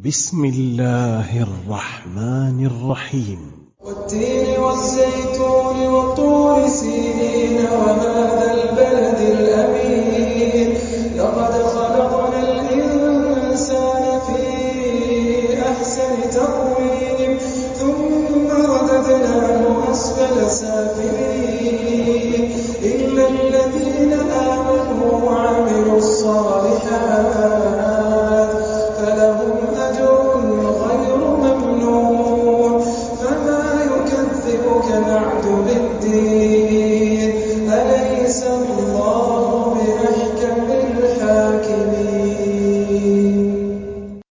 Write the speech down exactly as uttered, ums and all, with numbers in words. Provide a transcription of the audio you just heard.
بسم الله الرحمن الرحيم. والتين والزيتون وطور سينين وهذا البلد الأمين